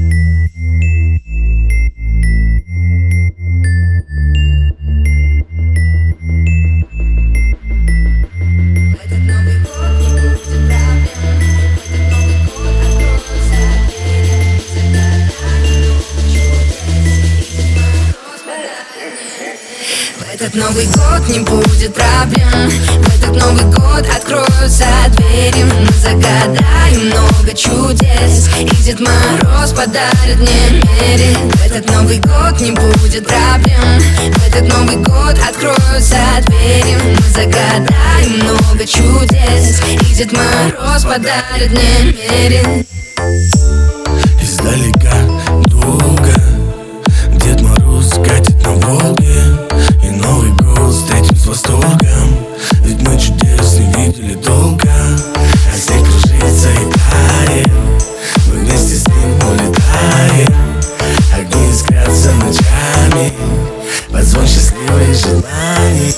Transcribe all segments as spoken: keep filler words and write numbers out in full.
Этот Новый год не будет проблем. В этот Новый год откроются двери. Мы загадаем много чудес, и Дед Мороз подарит мне мерин. В этот Новый год не будет проблем. В этот Новый год откроются двери. Мы загадаем много чудес, и Дед Мороз подарит мне мерин. Издалека долго Дед Мороз катит на Волге, и Новый год встретим с восторгом, ведь мы чудес не видели долго. А снег кружится и тает, мы вместе с ним улетаем. Огни искрятся ночами, под звон счастливых желаний.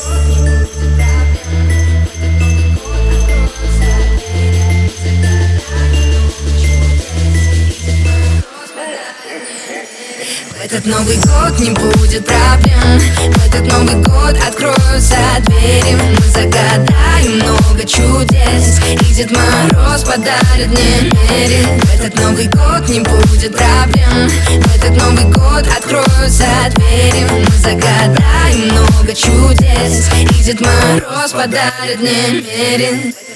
В этот Новый год не будет проблем. В этот Новый год откроются двери. Мы загадаем много чудес, и Дед Мороз подарит мне мерин. В этот Новый год не будет проблем. В этот Новый год откроются двери. Мы загадаем много чудес, и Дед Мороз подарит мне мерин.